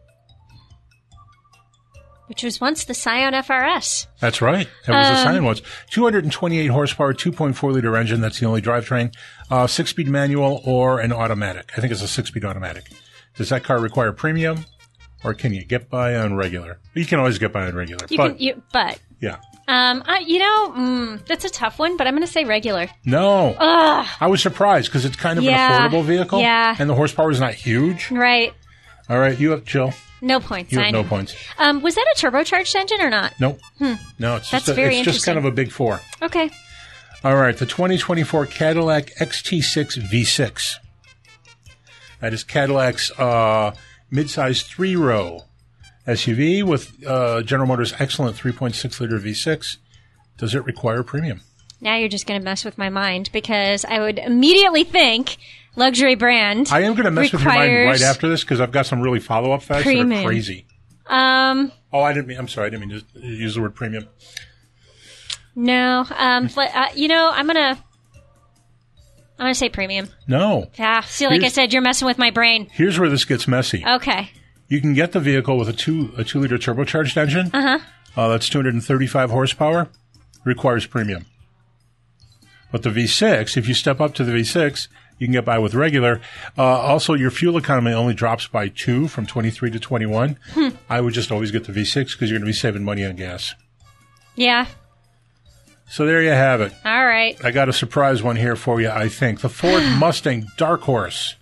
Which was once the Scion F R S. That's right. That was Um, the Scion ones. two hundred twenty-eight horsepower, two point four liter engine. That's the only drivetrain. Uh, six-speed manual or an automatic. I think it's a six-speed automatic. Does that car require premium, or can you get by on regular? You can always get by on regular. You but, can, you, but yeah. um, I, you know, mm, that's a tough one. But I'm going to say regular. No. Ugh. I was surprised because it's kind of Yeah. an affordable vehicle. Yeah. And the horsepower is not huge. Right. All right, you have, Jill. No points. You I have no know. points. Um, was that a turbocharged engine or not? Nope. No, it's That's just a, very it's just kind of interesting. a big four. Okay. All right, the twenty twenty-four Cadillac X T six V six. That is Cadillac's uh, midsize three-row S U V with uh, General Motors' excellent three point six liter V six. Does it require premium? Now you're just going to mess with my mind because I would immediately think luxury brand. I am going to mess with your mind requires- right after this because I've got some really follow-up facts that Premium. are crazy. Um, Oh, I didn't mean. I'm sorry, I didn't mean to use the word premium. no. Um, but uh, you know, I'm gonna, I'm gonna say premium. No. Yeah. See, like I Here's- said, you're messing with my brain. Here's where this gets messy. Okay. You can get the vehicle with a two a two liter turbocharged engine. Uh-huh. Uh, that's two hundred thirty-five horsepower. Requires premium. But the V six, if you step up to the V six, you can get by with regular. Uh, also, your fuel economy only drops by two from twenty-three to twenty-one. Hmm. I would just always get the V six because you're going to be saving money on gas. Yeah. So there you have it. All right. I got a surprise one here for you, I think. The Ford Mustang Dark Horse.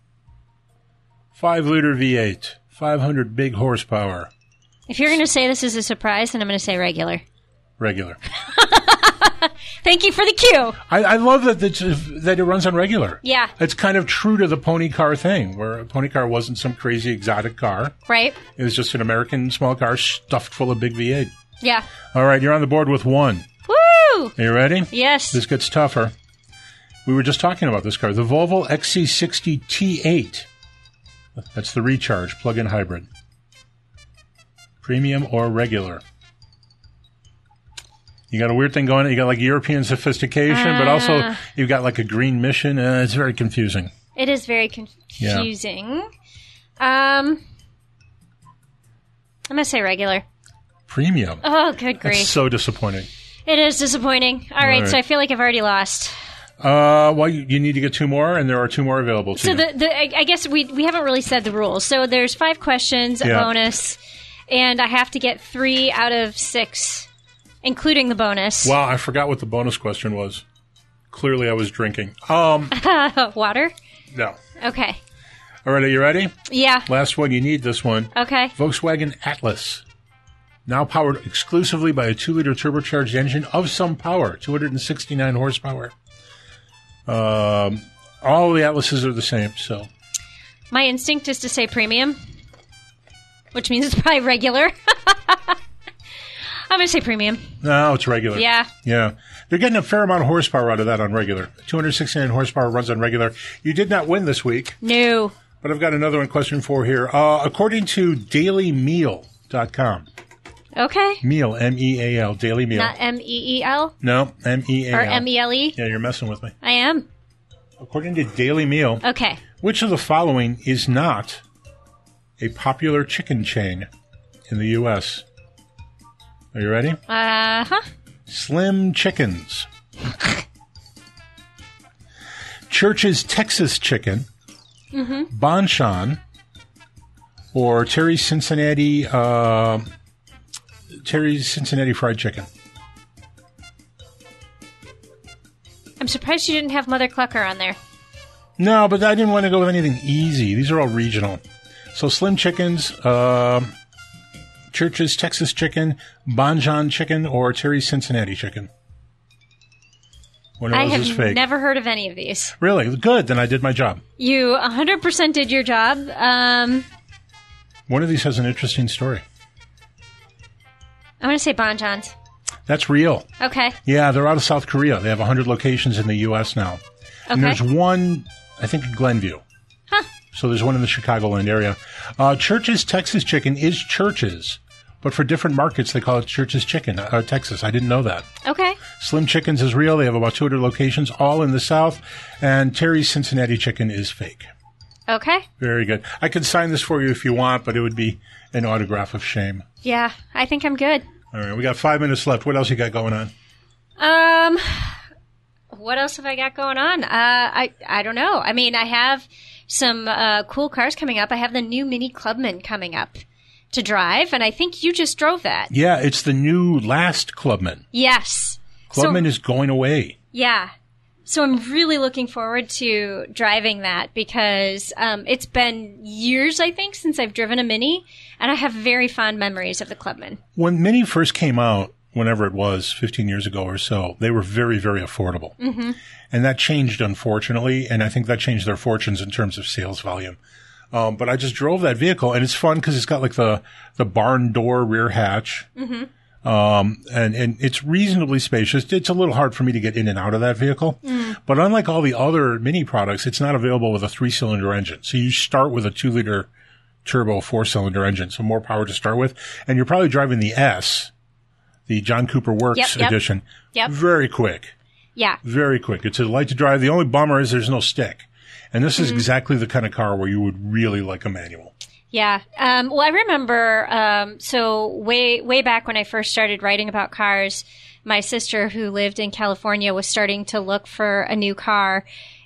five liter V eight. five hundred big horsepower. If you're going to say this is a surprise, then I'm going to say regular. Regular. Thank you for the cue. I, I love that it's, that it runs on regular. Yeah. It's kind of true to the pony car thing, where a pony car wasn't some crazy exotic car. Right. It was just an American small car stuffed full of big V eight. Yeah. All right, you're on the board with one. Woo! Are you ready? Yes. This gets tougher. We were just talking about this car. The Volvo X C sixty T eight. That's the Recharge plug-in hybrid. Premium or regular? You got a weird thing going on. You got like European sophistication, uh, but also you've got like a green mission. Uh, it's very confusing. It is very confusing. Yeah. Um, I'm going to say regular. Premium. Oh, good grief. That's so disappointing. It is disappointing. All, All right, right, so I feel like I've already lost. Uh, well, you, you need to get two more, and there are two more available to so you. So the, the, I, I guess we we haven't really said the rules. So there's five questions, a yeah. bonus, and I have to get three out of six, including the bonus. Wow, I forgot what the bonus question was. Clearly, I was drinking. Um, Water? No. Okay. All right, are you ready? Yeah. Last one. You need this one. Okay. Volkswagen Atlas. Now powered exclusively by a two liter turbocharged engine of some power, two hundred sixty-nine horsepower. Um, all the Atlases are the same, so. My instinct is to say premium, which means it's probably regular. I'm going to say premium. No, it's regular. Yeah. Yeah. They're getting a fair amount of horsepower out of that on regular. two hundred sixty-nine horsepower runs on regular. You did not win this week. No. But I've got another one question for here. Uh, according to daily meal dot com. Okay. Meal, M E A L, Daily Meal. Not M E E L? No, M E A L. Or M E L E? Yeah, you're messing with me. I am. According to Daily Meal, okay. which of the following is not a popular chicken chain in the U S? Are you ready? Uh-huh. Slim Chickens. Church's Texas Chicken. Mm-hmm. Bonchon. Or Terry's Cincinnati... Uh, Terry's Cincinnati Fried Chicken. I'm surprised you didn't have Mother Clucker on there. No, but I didn't want to go with anything easy. These are all regional. So Slim Chickens, uh, Church's Texas Chicken, Bonjon Chicken, or Terry's Cincinnati Chicken. One of I those have is fake. never heard of any of these. Really? Good. Then I did my job. You one hundred percent did your job. Um, One of these has an interesting story. I'm going to say Bonjons. That's real. Okay. Yeah, they're out of South Korea. They have one hundred locations in the U S now. Okay. And there's one, I think, in Glenview. Huh. So there's one in the Chicagoland area. Uh, Church's Texas Chicken is Church's, but for different markets, they call it Church's Chicken, uh, Texas. I didn't know that. Okay. Slim Chickens is real. They have about two hundred locations, all in the South. And Terry's Cincinnati Chicken is fake. Okay. Very good. I could sign this for you if you want, but it would be an autograph of shame. Yeah, I think I'm good. All right, we got five minutes left. What else you got going on? Um, what else have I got going on? Uh, I I don't know. I mean, I have some uh, cool cars coming up. I have the new Mini Clubman coming up to drive, and I think you just drove that. Yeah, it's the new last Clubman. Yes. Clubman so, is going away. Yeah. So I'm really looking forward to driving that because um, it's been years, I think, since I've driven a Mini, and I have very fond memories of the Clubman. When Mini first came out, whenever it was, fifteen years ago or so, they were very, very affordable. Mm-hmm. And that changed, unfortunately, and I think that changed their fortunes in terms of sales volume. Um, but I just drove that vehicle, and it's fun because it's got like the, the barn door rear hatch. Mm-hmm. Um, and, and it's reasonably spacious. It's a little hard for me to get in and out of that vehicle. Mm. But unlike all the other Mini products, it's not available with a three-cylinder engine. So you start with a two-liter turbo four-cylinder engine, so more power to start with. And you're probably driving the S, the John Cooper Works yep, yep. edition. Yep. Very quick. Yeah. Very quick. It's a light to drive. The only bummer is there's no stick. And this is mm-hmm. exactly the kind of car where you would really like a manual. Yeah. Um, well, I remember, um, so way, way back when I first started writing about cars, my sister who lived in California was starting to look for a new car.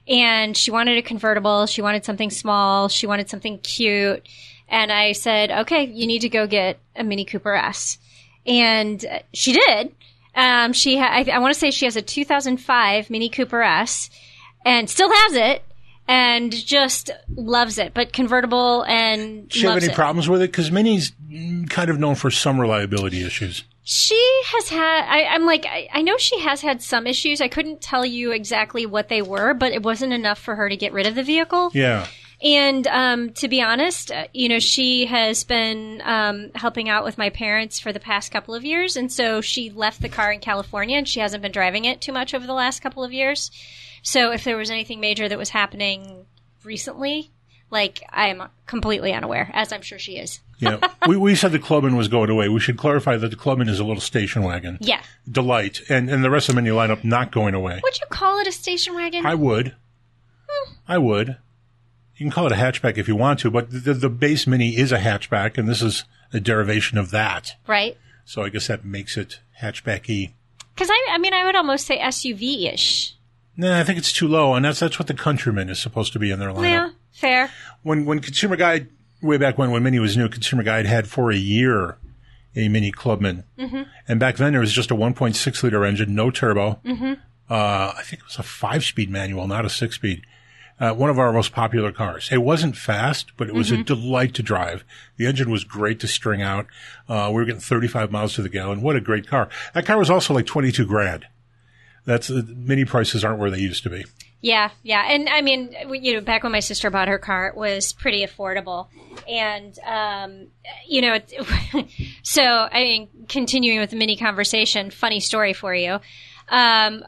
And she wanted a convertible. She wanted something small. She wanted something cute. And I said, okay, you need to go get a Mini Cooper S. And she did. Um, she ha- I, I want to say she has a two thousand five Mini Cooper S and still has it and just loves it, but convertible and Does she have loves any it. problems with it? Because Mini's kind of known for some reliability issues. She has had, I, I'm like, I, I know she has had some issues. I couldn't tell you exactly what they were, but it wasn't enough for her to get rid of the vehicle. Yeah. And um, to be honest, uh, you know, she has been um, helping out with my parents for the past couple of years. And so she left the car in California and she hasn't been driving it too much over the last couple of years. So if there was anything major that was happening recently, like, I am completely unaware, as I'm sure she is. Yeah. we, we said the Clubman was going away. We should clarify that the Clubman is a little station wagon. Yeah. Delight. And, and the rest of the menu lineup not going away. Would you call it a station wagon? I would. Hmm. I would. You can call it a hatchback if you want to, but the, the base Mini is a hatchback, and this is a derivation of that. Right. So I guess that makes it hatchback-y. Because, I, I mean, I would almost say S U V-ish. Nah, I think it's too low, and that's that's what the Countryman is supposed to be in their lineup. Yeah, fair. When when Consumer Guide, way back when, when Mini was new, Consumer Guide had for a year a Mini Clubman. Mm-hmm. And back then there was just a one point six liter engine, no turbo. Mm-hmm. Uh, I think it was a five-speed manual, not a six-speed. Uh, one of our most popular cars. It wasn't fast, but it was mm-hmm. a delight to drive. The engine was great to string out. Uh, we were getting thirty-five miles to the gallon. What a great car. That car was also like twenty-two grand. That's, uh, Mini prices aren't where they used to be. Yeah, yeah. And I mean, you know, back when my sister bought her car, it was pretty affordable. And, um, you know, it, so, I mean, continuing with the Mini conversation, funny story for you. Um,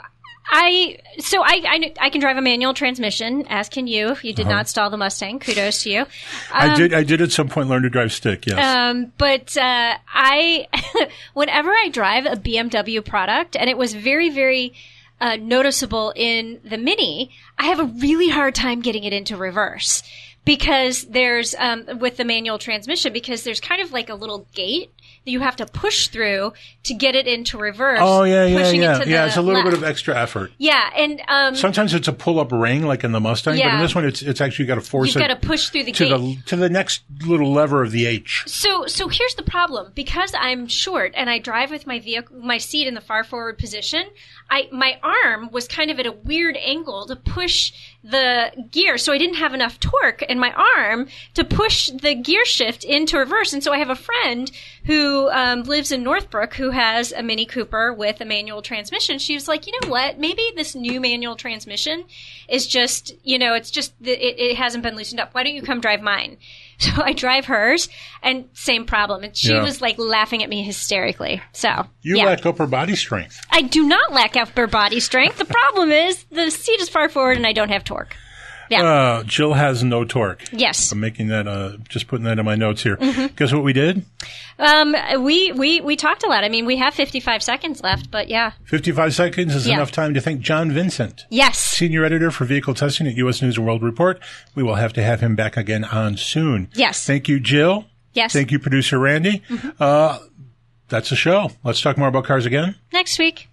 I, so I, I, I can drive a manual transmission, as can you. You did uh-huh. not stall the Mustang. Kudos to you. Um, I did, I did at some point learn to drive stick, yes. Um, but, uh, I, whenever I drive a B M W product, and it was very, very, uh, noticeable in the Mini, I have a really hard time getting it into reverse. Because there's, um, with the manual transmission, because there's kind of like a little gate that you have to push through to get it into reverse. Oh, yeah, yeah, pushing yeah. It to yeah, the it's a little left. bit of extra effort. Yeah, and, um. Sometimes it's a pull-up ring, like in the Mustang, yeah. but in this one, it's it's actually got to force You've it. You've got to push through the to gate. The, to the next little lever of the H. So, so here's the problem. Because I'm short and I drive with my vehicle, my seat in the far forward position, I, my arm was kind of at a weird angle to push the gear. So I didn't have enough torque in my arm to push the gear shift into reverse. And so I have a friend who um, lives in Northbrook who has a Mini Cooper with a manual transmission. She was like, you know what? Maybe this new manual transmission is just, you know, it's just, it, it hasn't been loosened up. Why don't you come drive mine? So I drive hers, and same problem. And she yeah. was like laughing at me hysterically. So you yeah. lack upper body strength. I do not lack upper body strength. The problem is the seat is far forward and I don't have torque. Yeah. Uh, Jill has no torque. Yes. I'm making that, uh, just putting that in my notes here. Mm-hmm. Guess what we did? Um, we, we, we talked a lot. I mean, we have fifty-five seconds left, but yeah. fifty-five seconds is yeah. enough time to thank John Vincent. Yes. Senior editor for vehicle testing at U S News and World Report. We will have to have him back again on soon. Yes. Thank you, Jill. Yes. Thank you, producer Randy. Mm-hmm. Uh, that's the show. Let's talk more about cars again next week.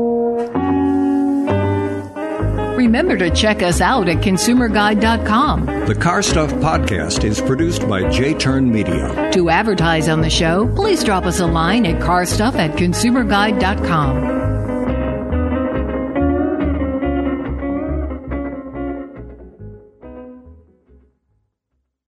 Remember to check us out at consumer guide dot com. The Car Stuff Podcast is produced by J-Turn Media. To advertise on the show, please drop us a line at carstuff at consumer guide dot com.